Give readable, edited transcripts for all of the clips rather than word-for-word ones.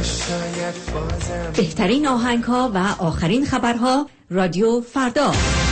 بهترین آهنگ‌ها و آخرین خبرها رادیو فردا.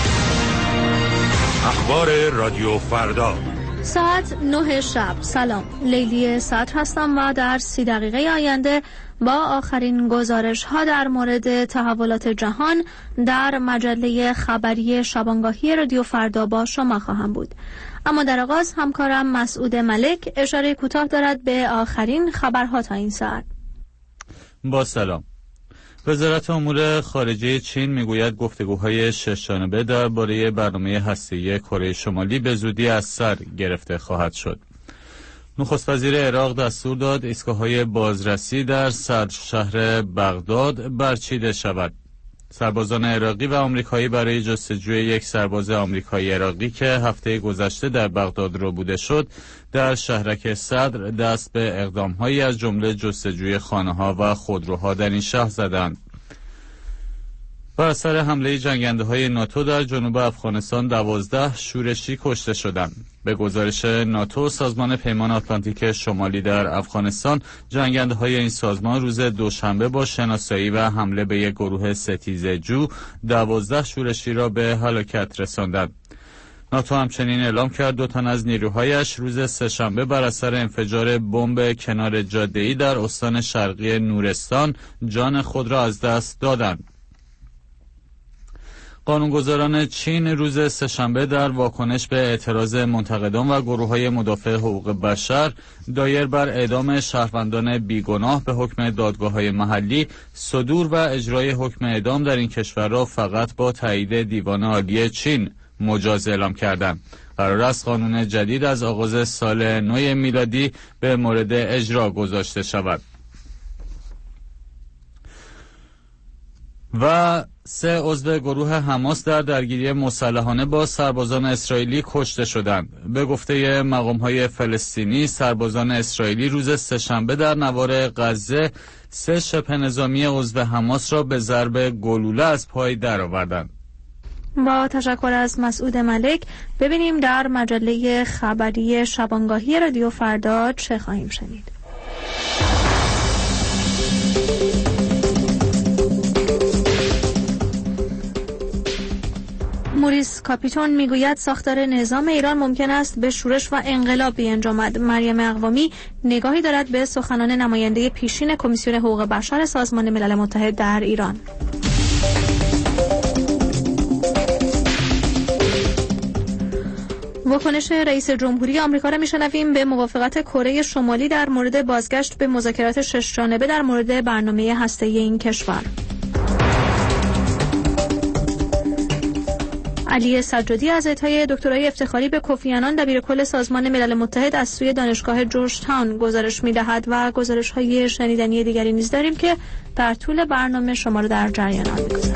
اخبار رادیو فردا ساعت 9 شب. سلام، لیلی صدر هستم و در 30 دقیقه آینده با آخرین گزارش ها در مورد تحولات جهان در مجله خبری شبانگاهی رادیو فردا با شما خواهم بود. اما در آغاز همکارم مسعود ملک اشاره کوتاه دارد به آخرین خبرها تا این ساعت. با سلام. وزارت امور خارجه چین میگوید گفتگوهای ششجانبه درباره برنامه هسته‌ای کره شمالی به زودی از سر گرفته خواهد شد. نخست وزیر عراق دستور داد ایستگاه‌های بازرسی در سرشهر بغداد برچیده شود. سربازان عراقی و آمریکایی برای جستجوی یک سرباز آمریکایی عراقی که هفته گذشته در بغداد ربوده شد، در شهرک صدر دست به اقدام‌هایی از جمله جستجوی خانه‌ها و خودروها در این شهر زدند. بر اثر حمله جنگنده‌های ناتو در جنوب افغانستان 12 شورشی کشته شدند. به گزارش ناتو، سازمان پیمان آتلانتیک شمالی در افغانستان، جنگنده‌های این سازمان روز دوشنبه با شناسایی و حمله به یک گروه ستیزجو 12 شورشی را به هلاکت رساندند. ناتو همچنین اعلام کرد 2 تن از نیروهایش روز سه‌شنبه بر اثر انفجار بمب کنار جاده‌ای در استان شرقی نورستان جان خود را از دست دادند. قانونگذاران چین روز سه‌شنبه در واکنش به اعتراض منتقدان و گروه‌های مدافع حقوق بشر دایر بر اعدام شهروندان بیگناه به حکم دادگاه‌های محلی، صدور و اجرای حکم اعدام در این کشور را فقط با تایید دیوان عالی چین مجاز اعلام کردند. قرار است قانون جدید از آغاز سال نو میلادی به مورد اجرا گذاشته شود. و 3 عضو گروه حماس در درگیری مسلحانه با سربازان اسرائیلی کشته شدند. به گفته مقام‌های فلسطینی، سربازان اسرائیلی روز سه‌شنبه در نوار غزه 3 شبه نظامی عضو حماس را به ضرب گلوله از پای درآوردند. با تشکر از مسعود ملک، ببینیم در مجله خبری شبانگاهی رادیو فردا چه خواهیم شنید. موریس کاپیتون میگوید ساختار نظام ایران ممکن است به شورش و انقلاب بیانجامد. مریم اقوامی نگاهی دارد به سخنان نماینده پیشین کمیسیون حقوق بشر سازمان ملل متحد در ایران. واکنش رئیس جمهوری آمریکا را میشنویم به موافقت کره شمالی در مورد بازگشت به مذاکرات ششجانبه در مورد برنامه هسته‌ای این کشور. علی سجادی از اعطای دکترای افتخاری به کوفی آنان دبیرکل سازمان ملل متحد از سوی دانشگاه جورج تاون گزارش می‌دهد و گزارش‌های شنیدنی دیگری نیز داریم که در طول برنامه شما را در جریان می‌گذاریم.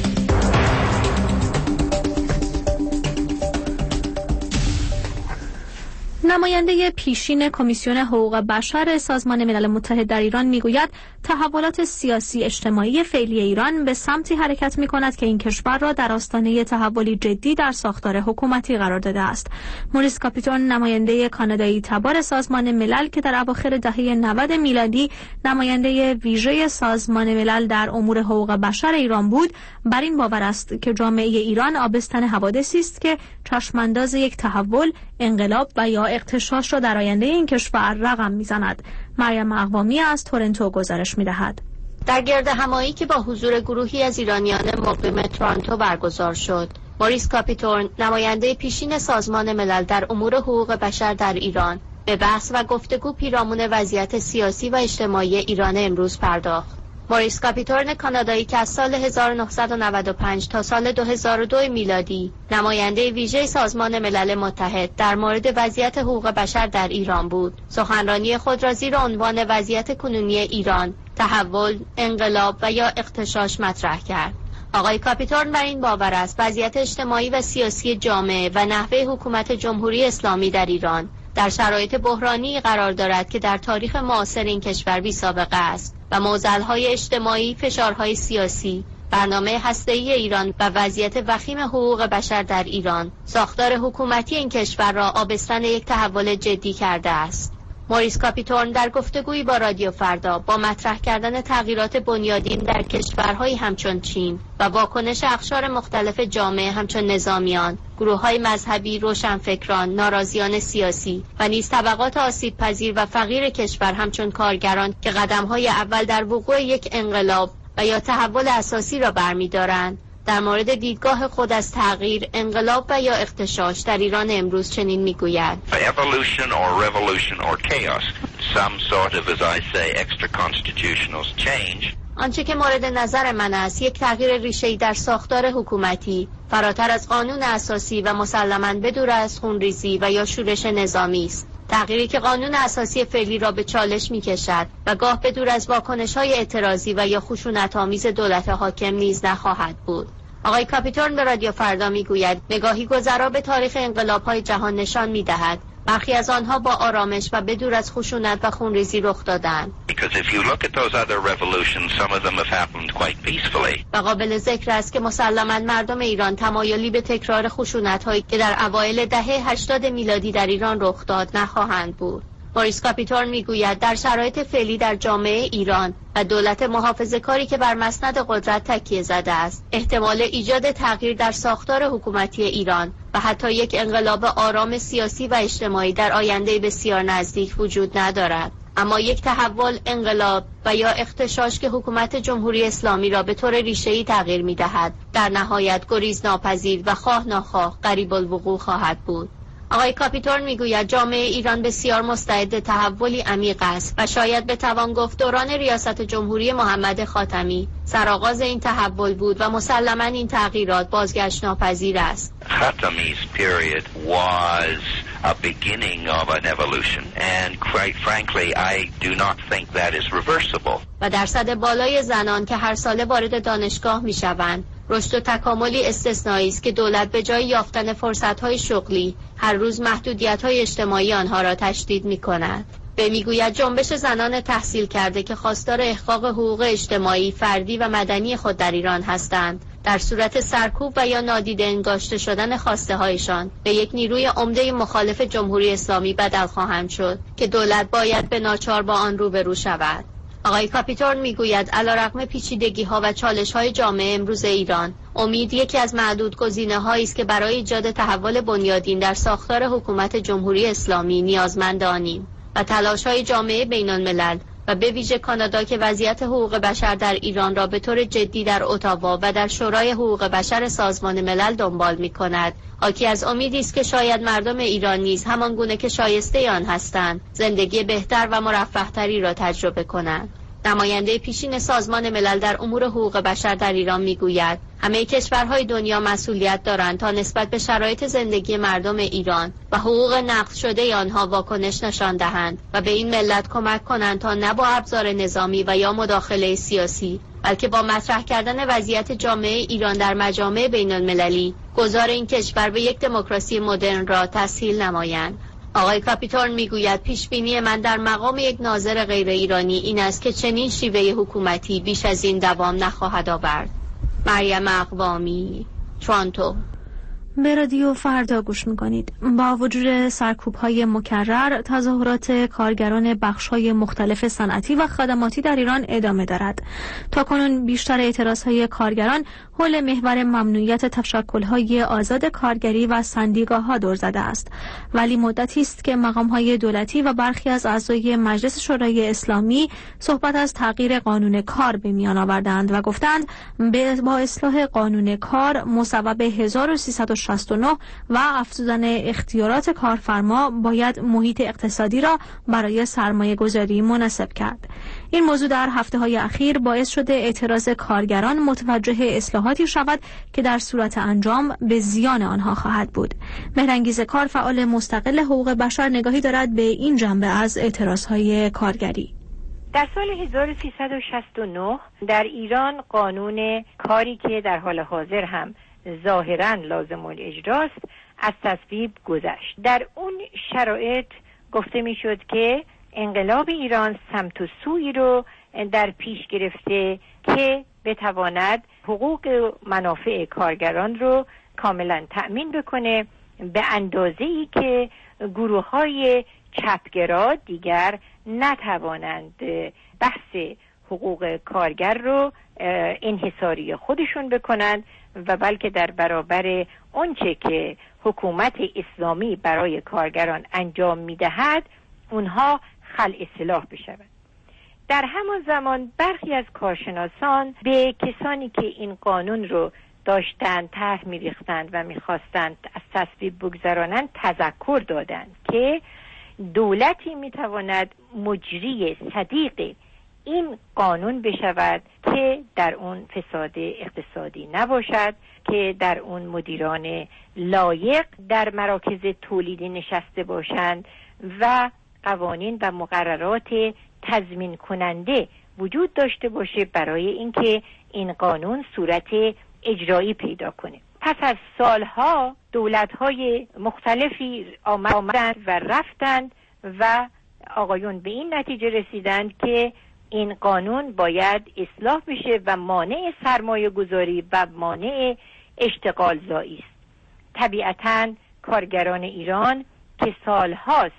نماینده پیشین کمیسیون حقوق بشر سازمان ملل متحد در ایران میگوید تحولات سیاسی اجتماعی فعلی ایران به سمتی حرکت می‌کند که این کشور را در آستانه تحولی جدی در ساختار حکومتی قرار داده است. موریس کاپیتون، نماینده کانادایی تبار سازمان ملل که در اواخر دهه 90 میلادی نماینده ویژه سازمان ملل در امور حقوق بشر ایران بود، بر این باور است که جامعه ایران آبستن حوادثی است که چشمانداز یک تحول، انقلاب و یا اغتشاش را در آینده این کشور رقم می‌زند. مریم اقوامی از تورنتو گزارش می‌دهد. در گردهمایی که با حضور گروهی از ایرانیان مقیم تورنتو برگزار شد، موریس کاپیتون، نماینده پیشین سازمان ملل در امور حقوق بشر در ایران، به بحث و گفتگو پیرامون وضعیت سیاسی و اجتماعی ایران امروز پرداخت. موریس کاپیتون کانادایی که از سال 1995 تا سال 2002 میلادی نماینده ویژه سازمان ملل متحد در مورد وضعیت حقوق بشر در ایران بود، سخنرانی خود را زیر عنوان وضعیت کنونی ایران، تحول، انقلاب و یا اغتشاش مطرح کرد. آقای کاپیتون بر این باور است وضعیت اجتماعی و سیاسی جامعه و نحوه حکومت جمهوری اسلامی در ایران در شرایط بحرانی قرار دارد که در تاریخ معاصر این کشور بی‌سابقه است و معضل‌های اجتماعی، فشارهای سیاسی، برنامه هسته‌ای ایران و وضعیت وخیم حقوق بشر در ایران، ساختار حکومتی این کشور را آبستن یک تحول جدی کرده است. موریس کاپیتورن در گفتگویی با رادیو فردا با مطرح کردن تغییرات بنیادین در کشورهای همچون چین و واکنش اقشار مختلف جامعه همچون نظامیان، گروه‌های مذهبی، روشنفکران، ناراضیان سیاسی و نیز طبقات آسیب پذیر و فقیر کشور همچون کارگران که قدم‌های اول در وقوع یک انقلاب و یا تحول اساسی را برمی‌دارند، در مورد دیدگاه خود از تغییر، انقلاب و یا اغتشاش در ایران امروز چنین میگوید: Evolution or revolution or chaos, some sort of, as I say, extra constitutional change. آنچه که مورد نظر من است یک تغییر ریشه‌ای در ساختار حکومتی فراتر از قانون اساسی و مسلماً بدور از خونریزی و یا شورش نظامی است. تغییری که قانون اساسی فعلی را به چالش می‌کشد و گاه بدور از واکنش‌های اعتراضی و یا خشونت‌آمیز دولت حاکم نیز نخواهد بود. آقای کاپیتورن به رادیو فردا میگوید نگاهی گذرا به تاریخ انقلاب‌های جهان نشان می‌دهد برخی از آنها با آرامش و بدور از خشونت و خونریزی رخ دادند. و قابل ذکر است که مسلماً مردم ایران تمایلی به تکرار خشونت‌هایی که در اوایل دهه 80 میلادی در ایران رخ داد نخواهند بود. موریس کاپیتورن میگوید در شرایط فعلی در جامعه ایران و دولت محافظه‌کاری که بر مسند قدرت تکیه زده است، احتمال ایجاد تغییر در ساختار حکومتی ایران و حتی یک انقلاب آرام سیاسی و اجتماعی در آینده بسیار نزدیک وجود ندارد. اما یک تحول، انقلاب و یا اغتشاش که حکومت جمهوری اسلامی را به طور ریشه‌ای تغییر می‌دهد، در نهایت گریز ناپذیر و خواه ناخواه قریب الوقوع خواهد بود. آقای کاپیتورن میگوید جامعه ایران بسیار مستعد تحولی عمیق است و شاید بتوان گفت دوران ریاست جمهوری محمد خاتمی سرآغاز این تحول بود و مسلماً این تغییرات بازگشت ناپذیر است. Khatami's period was a beginning of an evolution and quite frankly I do not think that is reversible. و درصد بالای زنان که هر ساله وارد دانشگاه میشوند رشد و تکاملی استثنایی است که دولت به جای یافتن فرصت‌های شغلی هر روز محدودیت‌های اجتماعی آنها را تشدید می‌کند. به میگوید جنبش زنان تحصیل کرده که خواستار احقاق حقوق اجتماعی، فردی و مدنی خود در ایران هستند، در صورت سرکوب و یا نادیده انگاشته شدن خواسته هایشان به یک نیروی عمده مخالف جمهوری اسلامی بدل خواهند شد که دولت باید به ناچار با آن روبرو شود. آقای کاپیتورن میگوید علیرغم پیچیدگی‌ها و چالش‌های جامعه امروز ایران، امید یکی از معدود گزینه‌هایی است که برای ایجاد تحول بنیادین در ساختار حکومت جمهوری اسلامی نیازمند آنیم و تلاش‌های جامعه بین‌الملل و به ویژه کانادا که وضعیت حقوق بشر در ایران را به طور جدی در اتاوا و در شورای حقوق بشر سازمان ملل دنبال می‌کند، حاکی از امیدی است که شاید مردم ایران نیز همان گونه که شایسته آن هستند، زندگی بهتر و مرفه‌تری را تجربه کنند. نماینده پیشین سازمان ملل در امور حقوق بشر در ایران میگوید همه کشورهای دنیا مسئولیت دارند تا نسبت به شرایط زندگی مردم ایران و حقوق نقض شده آنها واکنش نشان دهند و به این ملت کمک کنند تا نه با ابزار نظامی و یا مداخله سیاسی بلکه با مطرح کردن وضعیت جامعه ایران در مجامع بین المللی گذار این کشور به یک دموکراسی مدرن را تسهیل نمایند. آقای کاپیتورن میگوید پیشبینی من در مقام یک ناظر غیر ایرانی این است که چنین شیوه حکومتی بیش از این دوام نخواهد آورد. مریم اقوامی، تورنتو. به رادیو فردا گوش میکنید. با وجود سرکوب‌های مکرر، تظاهرات کارگران بخش‌های مختلف صنعتی و خدماتی در ایران ادامه دارد. تاکنون بیشتر اعتراضهای کارگران حول محور ممنوعیت تشکل‌های آزاد کارگری و سندیکاها دور زده است. ولی مدتی است که مقام‌های دولتی و برخی از اعضای مجلس شورای اسلامی صحبت از تغییر قانون کار به میان آوردند و گفتند با اصلاح قانون کار مصوب 1369 و افزودن اختیارات کارفرما باید محیط اقتصادی را برای سرمایه گذاری مناسب کرد. این موضوع در هفته‌های اخیر باعث شده اعتراض کارگران متوجه اصلاحاتی شود که در صورت انجام به زیان آنها خواهد بود. مهرانگیز کار، فعال مستقل حقوق بشر، نگاهی دارد به این جنبه از اعتراضهای کارگری. در سال 1369 در ایران قانون کاری که در حال حاضر هم ظاهراً لازم الاجراست از تصویب گذشت. در اون شرایط گفته میشد که انقلاب ایران سمت و سوی رو در پیش گرفته که بتواند حقوق و منافع کارگران رو کاملا تأمین بکنه به اندازه‌ای که گروه‌های چپگرا دیگر نتوانند بحث حقوق کارگر رو انحصاری خودشون بکنند و بلکه در برابر آنچه که حکومت اسلامی برای کارگران انجام میدهد اونها خلع سلاح بشوند. در همان زمان برخی از کارشناسان به کسانی که این قانون رو داشتند طرح می‌ریختند و می‌خواستند از تصویب بگذرانند تذکر دادند که دولتی می‌تواند مجری صدیق این قانون بشود که در اون فساد اقتصادی نباشد، که در اون مدیران لایق در مراکز تولیدی نشسته باشند و قوانین و مقررات تضمین کننده وجود داشته باشه برای اینکه این قانون صورت اجرایی پیدا کنه. پس از سالها دولت‌های مختلفی آمدند و رفتند و آقایون به این نتیجه رسیدند که این قانون باید اصلاح بشه و مانع سرمایه گذاری و مانع اشتغال زایی است. طبیعتاً کارگران ایران که سالهاست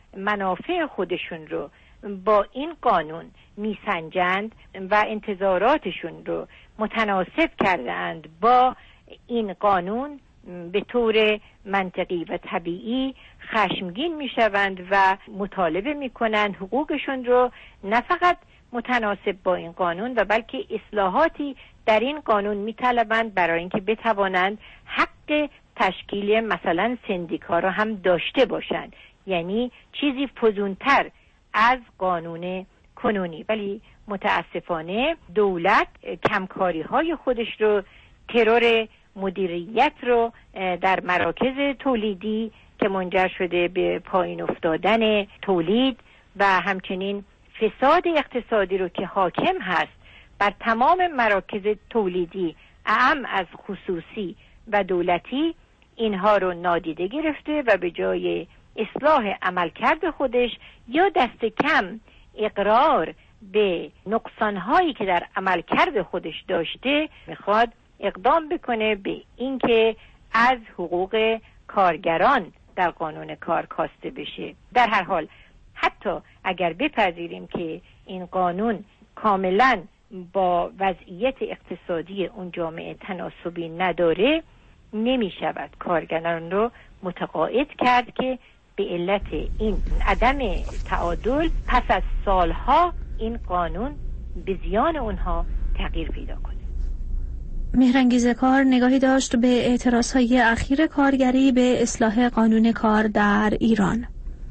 منافع خودشون رو با این قانون میسنجند و انتظاراتشون رو متناسب کردند با این قانون، به طور منطقی و طبیعی خشمگین میشوند و مطالبه میکنند حقوقشون رو نه فقط متناسب با این قانون و بلکه اصلاحاتی در این قانون میطلبند برای اینکه بتوانند حق تشکیل مثلا سندیکا را هم داشته باشند، یعنی چیزی فزونتر از قانون کنونی. ولی متاسفانه دولت کمکاری های خودش رو، ترور مدیریت رو در مراکز تولیدی که منجر شده به پایین افتادن تولید و همچنین فساد اقتصادی رو که حاکم هست بر تمام مراکز تولیدی اعم از خصوصی و دولتی، اینها رو نادیده گرفته و به جای اصلاح عملکرد خودش یا دست کم اقرار به نقصانهایی که در عملکرد خودش داشته میخواد اقدام بکنه به اینکه از حقوق کارگران در قانون کار کاسته بشه. در هر حال حتی اگر بپذیریم که این قانون کاملا با وضعیت اقتصادی اون جامعه تناسبی نداره، نمی شود کارگران رو متقاعد کرد که به علت این عدم تعادل پس از سالها این قانون به زیان اونها تغییر پیدا کنه. مهرانگیز کار نگاهی داشت به اعتراضهای اخیر کارگری به اصلاح قانون کار در ایران.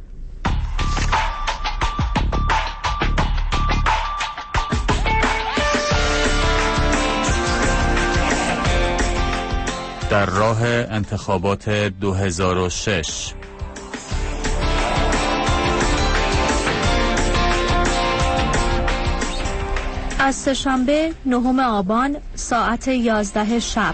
در راه انتخابات 2006 از سه‌شنبه 9 آبان ساعت 11 شب.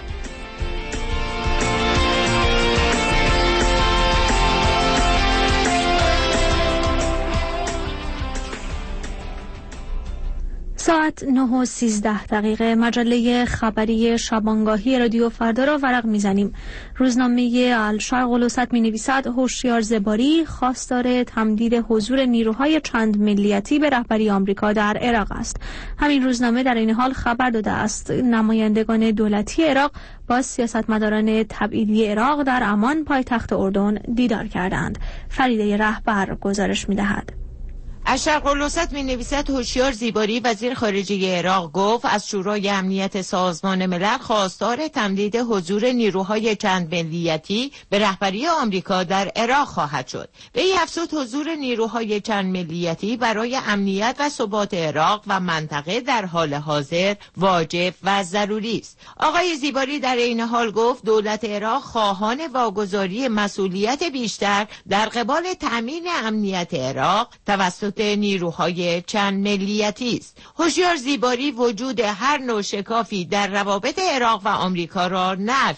ساعت 9:13 مجله خبری شبانگاهی رادیو فردا را ورق میزنیم. روزنامه الشرق الوسط می‌نویسد هوشیار زباری خواستار تمدید حضور نیروهای چند ملیتی به رهبری آمریکا در عراق است. همین روزنامه در این حال خبر داده است نمایندگان دولتی عراق با سیاستمداران تبعیدی عراق در عمان پایتخت اردن دیدار کردند. فریده رهبر گزارش می‌دهد. الشرق الوسط می‌نویسد هوشیار زیباری وزیر خارجه عراق گفت از شورای امنیت سازمان ملل خواستار تمدید حضور نیروهای چند ملیتی به رهبری آمریکا در عراق خواهد شد. وی افزود حضور نیروهای چند ملیتی برای امنیت و ثبات عراق و منطقه در حال حاضر واجب و ضروری است. آقای زیباری در این حال گفت دولت عراق خواهان واگذاری مسئولیت بیشتر در قبال تأمین امنیت عراق توسط نیروهای چند ملیتی است. هوشیار زیباری وجود هر نوع شکافی در روابط عراق و آمریکا را نفی کرد.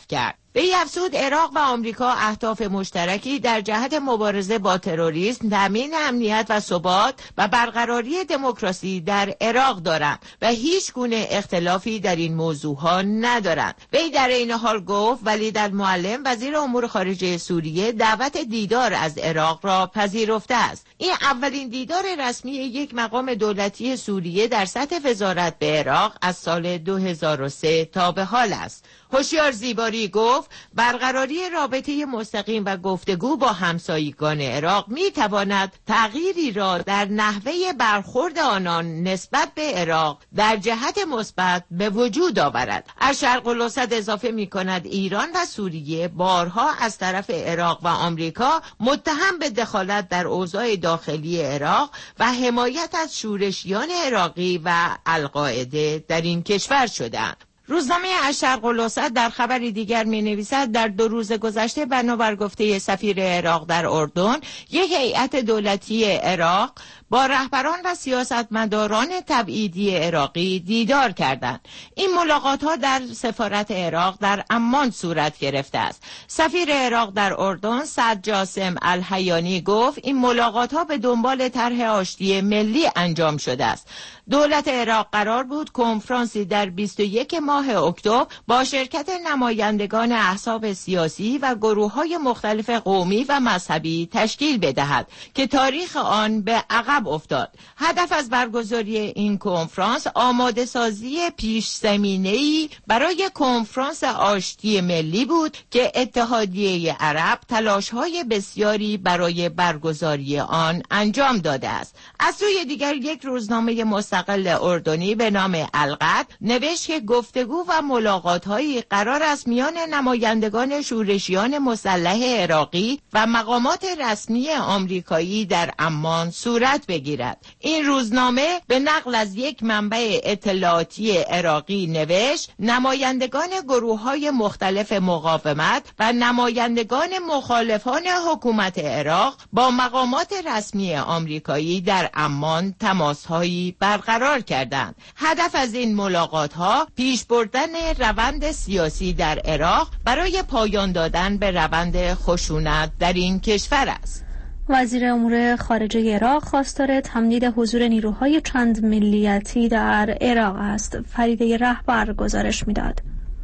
به افزود عراق و آمریکا اهداف مشترکی در جهت مبارزه با تروریسم، تامین امنیت و ثبات و برقراری دموکراسی در عراق دارند و هیچ گونه اختلافی در این موضوعها ندارند. وی در این حال گفت ولید المعلم وزیر امور خارجه سوریه دعوت دیدار از عراق را پذیرفته است. این اولین دیدار رسمی یک مقام دولتی سوریه در سطح وزارت به عراق از سال 2003 تا به حال است. هوشیار زیباری گفت برقراری رابطه مستقیم و گفتگو با همسایگان عراق می تواند تغییری را در نحوه برخورد آنان نسبت به عراق در جهت مثبت به وجود آورد. از شرق الاوسط اضافه می کند ایران و سوریه بارها از طرف عراق و آمریکا متهم به دخالت در اوضاع داخلی عراق و حمایت از شورشیان عراقی و القاعده در این کشور شدند. روزنامه از شرق الاوسط در خبری دیگر می نویسد در 2 روز گذشته بنابر گفته سفیر عراق در اردن، یک هیئت دولتی عراق با رهبران و سیاستمداران تبعیدی عراقی دیدار کردند. این ملاقات ها در سفارت عراق در عمان صورت گرفته است. سفیر عراق در اردن سعد جاسم الحیانی گفت این ملاقات ها به دنبال طرح آشتی ملی انجام شده است. دولت عراق قرار بود کنفرانسی در 21 ماه اکتبر با شرکت نمایندگان احزاب سیاسی و گروه‌های مختلف قومی و مذهبی تشکیل بدهد که تاریخ آن به عقب افتاد. هدف از برگزاری این کنفرانس آماده سازی پیش زمینه‌ای برای کنفرانس آشتی ملی بود که اتحادیه عرب تلاش‌های بسیاری برای برگزاری آن انجام داده است. از سوی دیگر یک روزنامه مستقل اردنی به نام القد نوشت که گفتگو و ملاقات‌هایی قرار است میان نمایندگان شورشیان مسلح عراقی و مقامات رسمی آمریکایی در عمان صورت بگیرد. این روزنامه به نقل از یک منبع اطلاعاتی عراقی نوشت نمایندگان گروه‌های مختلف مقاومت و نمایندگان مخالفان حکومت عراق با مقامات رسمی آمریکایی در عمان تماس‌هایی برقرار کردند. هدف از این ملاقات‌ها پیش بردن روند سیاسی در عراق برای پایان دادن به روند خشونت در این کشور است. وزیر امور خارجه عراق خواستار تمدید حضور نیروهای چند ملیتی در عراق است. فریده رهبر گزارش میداد.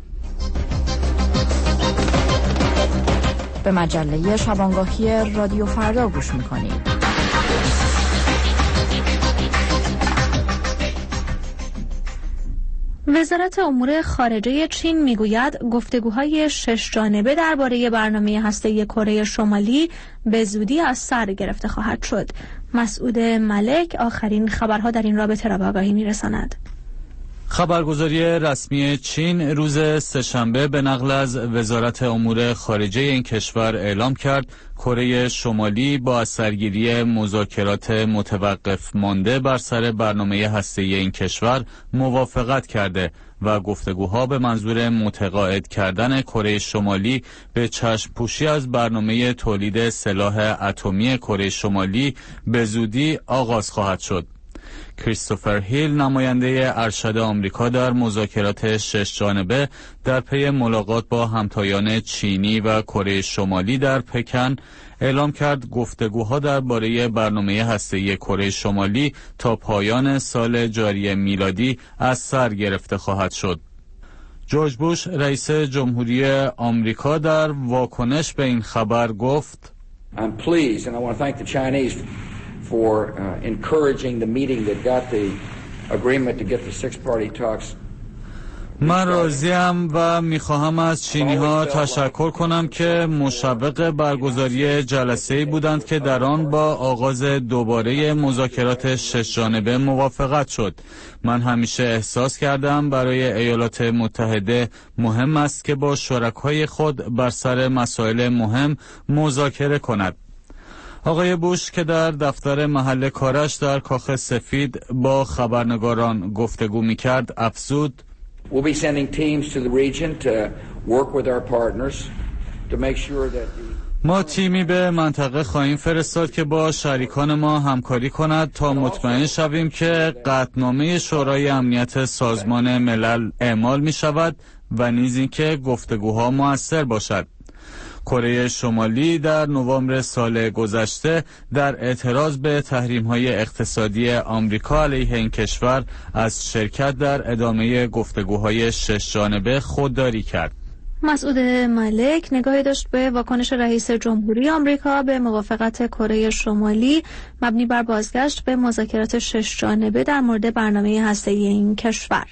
به مجله شبانگاهی رادیو فردا گوش میکنید. وزارت امور خارجه چین میگوید گفتگوهای 6 جانبه درباره برنامه هسته‌ای کره شمالی به زودی از سر گرفته خواهد شد. مسعود ملک آخرین خبرها در این رابطه را به آگاهی میرساند. خبرگزاری رسمی چین روز سه‌شنبه به نقل از وزارت امور خارجه این کشور اعلام کرد کره شمالی با از سرگیری مذاکرات متوقف مانده بر سر برنامه هسته‌ای این کشور موافقت کرده و گفتگوها به منظور متقاعد کردن کره شمالی به چشم پوشی از برنامه تولید سلاح اتمی کره شمالی به زودی آغاز خواهد شد. کریستوفر هیل نماینده ارشد آمریکا در مذاکرات 6 جانبه در پی ملاقات با همتایان چینی و کره شمالی در پکن اعلام کرد گفتگوها درباره برنامه هسته‌ای کره شمالی تا پایان سال جاری میلادی از سر گرفته خواهد شد. جورج بوش رئیس جمهوری آمریکا در واکنش به این خبر گفت I'm pleased and I want to thank the Chinese for encouraging the meeting that got the agreement to get the six-party talks. من راضیم و میخواهم از چینی ها تشکر کنم که مشوق برگزاری جلسه‌ای بودند که در آن با آغاز دوباره مذاکرات 6 جانبه موافقت شد. من همیشه احساس کردم برای ایالات متحده مهم است که با شرکای خود بر سر مسائل مهم مذاکره کند. آقای بوش که در دفتر محل کارش در کاخ سفید با خبرنگاران گفتگو می‌کرد افزود We'll be sending teams to the region to work with our partners to make sure that ما تیمی به منطقه خواهیم فرستاد که با شریکان ما همکاری کند تا مطمئن شویم که قطعنامه شورای امنیت سازمان ملل اعمال می شود و نیز اینکه گفتگوها مؤثر باشد. کره شمالی در نوامبر سال گذشته در اعتراض به تحریم‌های اقتصادی آمریکا علیه این کشور از شرکت در ادامه گفتگوهای 6 جانبه خودداری کرد. مسعود ملک نگاهی داشت به واکنش رئیس جمهوری آمریکا به موافقت کره شمالی مبنی بر بازگشت به مذاکرات 6 جانبه در مورد برنامه هسته‌ای این کشور.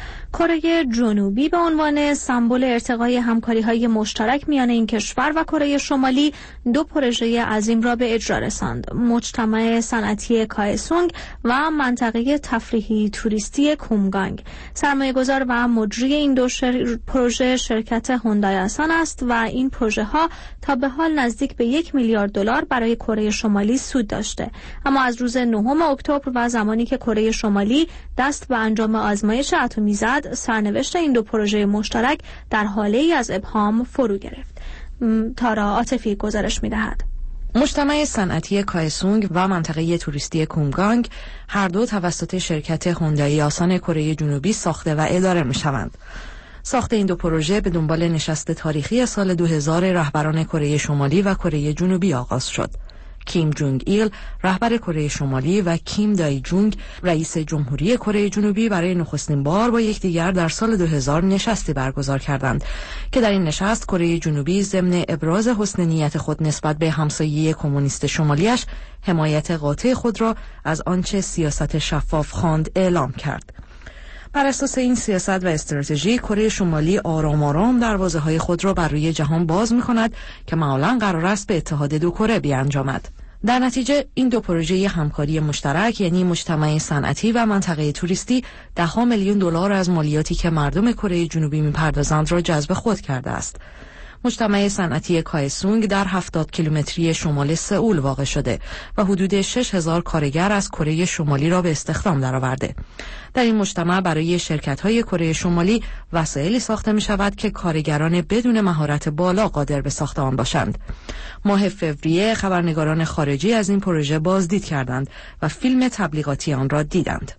کره جنوبی به عنوان سمبل ارتقای همکاری‌های مشترک میان این کشور و کره شمالی 2 پروژه عظیم را به اجرا رساند: مجتمع صنعتی کایسونگ و منطقه تفریحی توریستی کومگانگ. سرمایه‌گذار و مجری این 2 پروژه شرکت هوندای آسان است و این پروژه ها تا به حال نزدیک به 1 میلیارد دلار برای کره شمالی سود داشته. اما از روز 9 اکتبر و زمانی که کره شمالی دست به انجام آزمایش اتمی زد، سرنوشت این 2 پروژه مشترک در حاله ای از ابهام فرو گرفت. تارا عاطفی گزارش می‌دهد. مجتمع صنعتی کایسونگ و منطقه توریستی کومگانگ هر دو توسط شرکت هوندای آسان کره جنوبی ساخته و اداره می‌شوند. ساخت این 2 پروژه به دنبال نشست تاریخی سال 2000 رهبران کره شمالی و کره جنوبی آغاز شد. کیم جونگ ایل رهبر کره شمالی و کیم دای جونگ رئیس جمهوری کره جنوبی برای نخستین بار با یکدیگر در سال 2000 نشستی برگزار کردند که در این نشست کره جنوبی ضمن ابراز حسن نیت خود نسبت به همسایه کمونیست شمالیش حمایت قاطع خود را از آنچه سیاست شفاف خواند اعلام کرد. بر اساس این سیاست و استراتژی کره شمالی آرام آرام دروازه‌های خود را بر روی جهان باز می‌کند که معمولاً قرار است به اتحاد 2 کره بیانجامد. در نتیجه این 2 پروژه همکاری مشترک یعنی مجتمع صنعتی و منطقه توریستی 10 میلیون دلار از مالیاتی که مردم کره جنوبی می‌پردازند را جذب خود کرده است. مجتمع صنعتی کایسونگ در 70 کیلومتری شمال سئول واقع شده و حدود 6000 کارگر از کره شمالی را به استخدام درآورده. در این مجتمع برای شرکت‌های کره شمالی وسایلی ساخته می‌شود که کارگران بدون مهارت بالا قادر به ساخت آن باشند. ماه فوریه خبرنگاران خارجی از این پروژه بازدید کردند و فیلم تبلیغاتی آن را دیدند.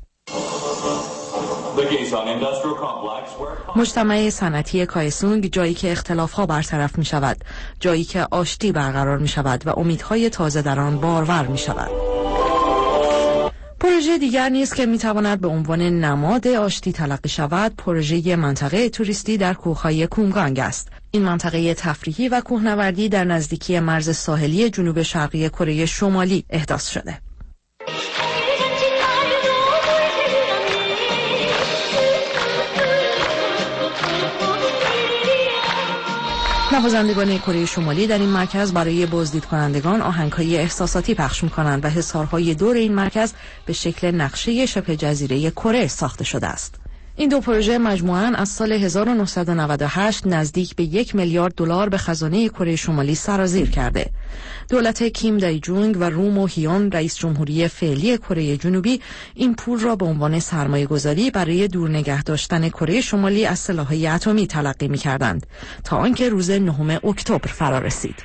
مجتمع صنعتی کایسونگ جایی که اختلاف‌ها برطرف می‌شود، جایی که آشتی برقرار می‌شود و امیدهای تازه در آن بارور می‌شود. پروژه دیگر نیست که می‌تواند به عنوان نماد آشتی تلقی شود، پروژه منطقه توریستی در کوههای کومگانگ است. این منطقه تفریحی و کوهنوردی در نزدیکی مرز ساحلی جنوب شرقی کره شمالی احداث شده. نوازندگان کره شمالی در این مرکز برای بازدید کنندگان آهنگ‌های احساساتی پخش می‌کنند و حصارهای دور این مرکز به شکل نقشه شبه جزیره کره ساخته شده است. این 2 پروژه مجموعاً از سال 1998 نزدیک به 1 میلیارد دلار به خزانه کره شمالی سرازیر کرده. دولت کیم دای جونگ و رو مو هیون رئیس جمهوری فعلی کره جنوبی این پول را به عنوان سرمایه‌گذاری برای دور نگه داشتن کره شمالی از سلاح‌های اتمی تلقی می‌کردند تا آنکه روز 9 اکتبر فرا رسید.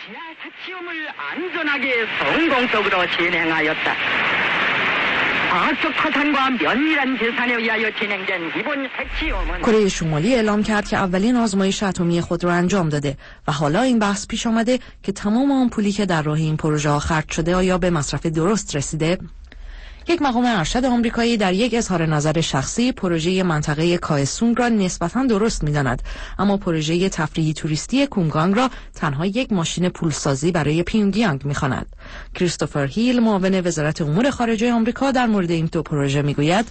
کره شمالی اعلام کرد که اولین آزمایش اتمی خود را انجام داده و حالا این بحث پیش آمده که تمام آن پولی که در راه این پروژه ها خرج شده آیا به مصرف درست رسیده؟ یک مقام ارشد آمریکایی در یک اظهار نظر شخصی پروژه منطقه کایسونگ را نسبتاً درست می‌داند، اما پروژه تفریحی توریستی کومگانگ را تنها یک ماشین پولسازی برای پیونگیانگ می‌خواند. کریستوفر هیل معاون وزارت امور خارجه آمریکا در مورد این 2 پروژه می‌گوید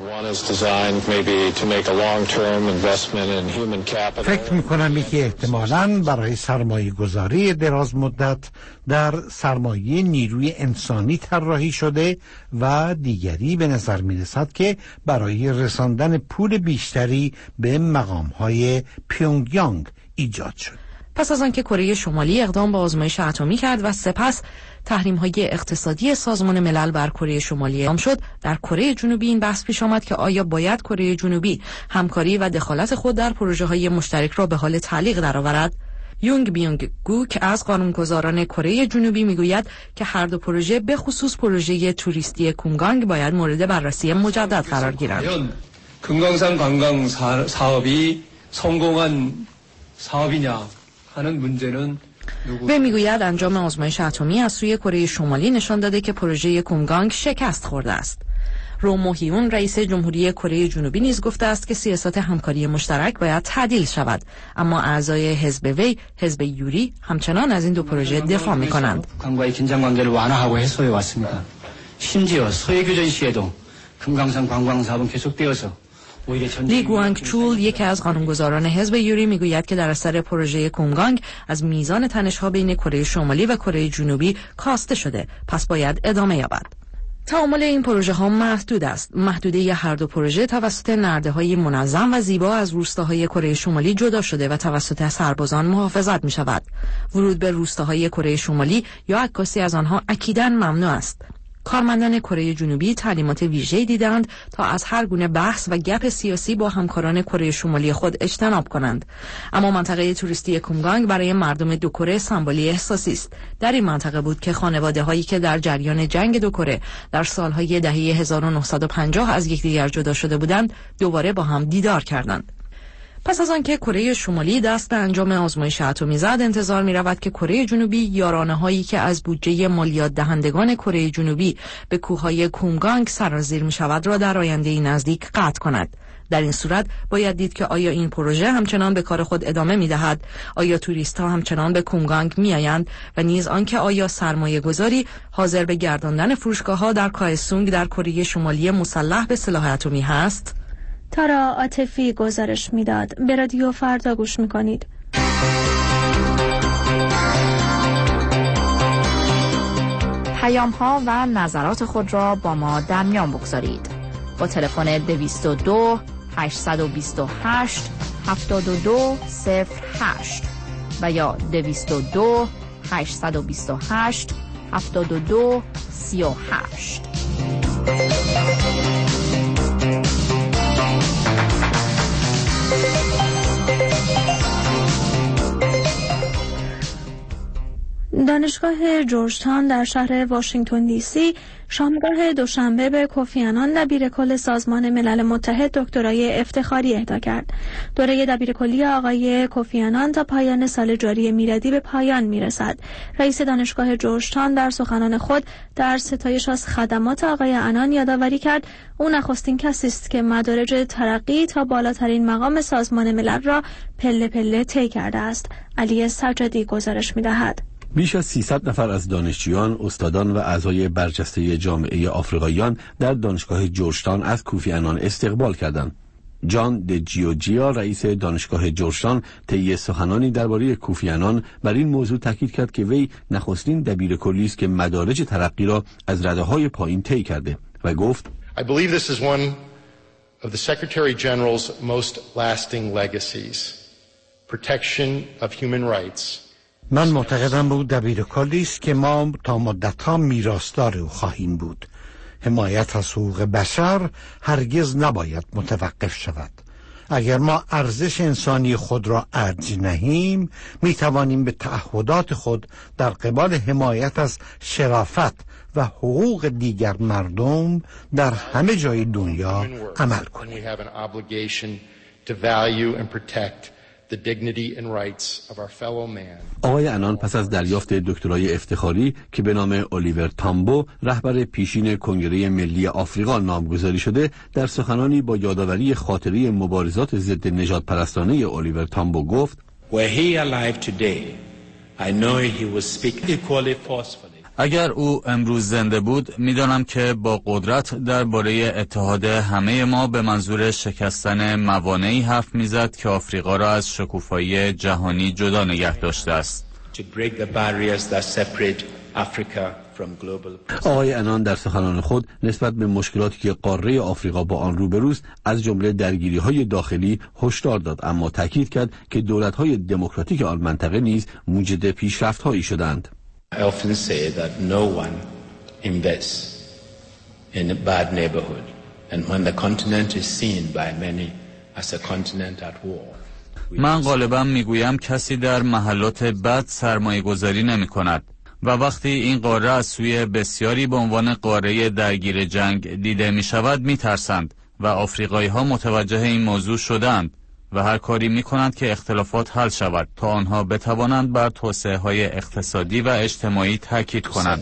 فکر می‌کنم یکی احتمالاً برای سرمایه گذاری دراز مدت در سرمایه نیروی انسانی طراحی شده و دیگری به نظر می‌رسد که برای رساندن پول بیشتری به مقام‌های پیونگیانگ ایجاد شد. پس از آنکه کره شمالی اقدام به آزمایش اتمی کرد و سپس تحریم‌های اقتصادی سازمان ملل بر کره شمالی اعلام شد، در کره جنوبی این بحث پیش آمد که آیا باید کره جنوبی همکاری و دخالت خود در پروژه‌های مشترک را به حال تعلیق درآورد؟ یونگ بیونگ گوک از قانونگذاران کره جنوبی میگوید که هر دو پروژه به خصوص پروژه توریستی کومگانگ باید مورد بررسی مجدد قرار گیرند. 금강산 관광 사업이 성공한 사업이냐 하는 문제는 و میگوید انجام آزمایش اتمی از سوی کره شمالی نشان داده که پروژه کومگانگ شکست خورده است. رو مو هیون رئیس جمهوری کره جنوبی نیز گفته است که سیاست همکاری مشترک باید تعدیل شود، اما اعضای حزب وی، حزب یوری همچنان از این دو پروژه دفاع می‌کنند. 관과의 긴장 관계를 완화하고 해소해 왔습니다. 심지어 서해교전 시에도 금강산 관광 사업은 계속되어서 لی گوانگ چول یکی از قانونگذاران حزب یوری میگوید که در اثر پروژه کومگانگ از میزان تنش‌ها بین کره شمالی و کره جنوبی کاسته شده، پس باید ادامه یابد. تعامل این پروژه ها محدود است. محدوده هر دو پروژه توسط نرده‌های منظم و زیبا از روستاهای کره شمالی جدا شده و توسط سربازان محافظت می شود. ورود به روستاهای کره شمالی یا عکاسی از آنها اکیداً ممنوع است. کارمندان کره جنوبی تعلیمات ویژه‌ای دیدند تا از هر گونه بحث و گپ سیاسی با همکاران کره شمالی خود اجتناب کنند. اما منطقه توریستی کومگانگ برای مردم دو کره سمبولی احساسی است. در این منطقه بود که خانواده‌هایی که در جریان جنگ دو کره در سالهای دهه 1950 از یکدیگر جدا شده بودند، دوباره با هم دیدار کردند. پس از آنکه کره شمالی دست به انجام آزمایش اتمی زد، انتظار می رود که کره جنوبی یارانه هایی که از بودجه مالیات دهندگان کره جنوبی به کوههای کومگانگ سرازیر می شود را در آینده نزدیک قطع کند. در این صورت باید دید که آیا این پروژه همچنان به کار خود ادامه می دهد، آیا توریست ها همچنان به کومگانگ می آیند و نیز آنکه آیا سرمایه گذاری حاضر به گرداندن فروشگاه ها در کایسونگ در کره شمالی مسلح به سلاح اتمی هست. تارا عاطفی گزارش میداد. به رادیو فردا گوش میکنید. پیام ها و نظرات خود را با ما در میان بگذارید. با تلفن 222 828 7208 و یا 222 828 7238. دانشگاه جورجتاون در شهر واشنگتن دی سی شامگاه دوشنبه به کوفی آنان دبیرکل سازمان ملل متحد دکترای افتخاری اهدا کرد. دوره دبیرکلی آقای کوفی آنان تا پایان سال جاری میلادی به پایان میرسد. رئیس دانشگاه جورجتاون در سخنان خود در ستایش از خدمات آقای آنان یادآوری کرد او نخستین کسی است که مدارج ترقی تا بالاترین مقام سازمان ملل را پله پله طی کرده است. علی سجادی گزارش می‌دهد. بیش از 300 نفر از دانشجویان، استادان و اعضای برجسته جامعه آفریقاییان در دانشگاه جورجتاون از کوفی آنان استقبال کردند. جان د جیوجیا رئیس دانشگاه جورجتاون طی سخنانی درباره کوفی آنان بر این موضوع تاکید کرد که وی نخستین دبیرکلی است که مدارج ترقی را از رده‌های پایین طی کرده و گفت I believe this is one of the Secretary General's most lasting legacies. Protection of human rights. من معتقدم به او دبیرکلی است که ما تا مدت‌ها میراثدار او خواهیم بود. حمایت از حقوق بشر هرگز نباید متوقف شود. اگر ما ارزش انسانی خود را ارج نهیم، می توانیم به تعهدات خود در قبال حمایت از شرافت و حقوق دیگر مردم در همه جای دنیا عمل کنیم. آقای آنان پس از دریافت دکترای افتخاری که به نام الیور تامبو رهبر پیشین کنگره ملی آفریقا نامگذاری شده، در سخنانی با یادآوری خاطره مبارزات ضد نژاد پرستانه الیور تامبو گفت اگر او امروز زنده بود میدانم که با قدرت درباره اتحاد همه ما به منظور شکستن موانعی حرف میزد که آفریقا را از شکوفایی جهانی جدا نگه داشته است. آقای آنان در سخنان خود نسبت به مشکلاتی که قاره آفریقا با آن روبروست از جمله درگیری‌های داخلی هشدار داد، اما تاکید کرد که دولت‌های دموکراتیک آن منطقه نیز موجد پیشرفت‌هایی شدند. I often say that no one invests in a bad neighborhood, and when the continent is seen by many as a continent at war. من غالبا میگویم کسی در محلات بد سرمایه گذاری نمی کند و وقتی این قاره از سوی بسیاری به عنوان قاره درگیر جنگ دیده می شود می ترسند و آفریقایی ها متوجه این موضوع شدند و هر کاری می کنند که اختلافات حل شود تا آنها بتوانند بر توسعه های اقتصادی و اجتماعی تاکید کنند.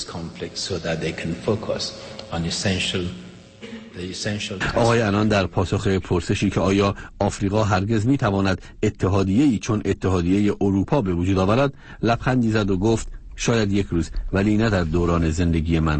آقای انان در پاسخ پرسشی که آیا آفریقا هرگز می تواند اتحادیه‌ای چون اتحادیه اروپا به وجود آورد، لبخندی زد و گفت شاید یک روز، ولی نه در دوران زندگی من.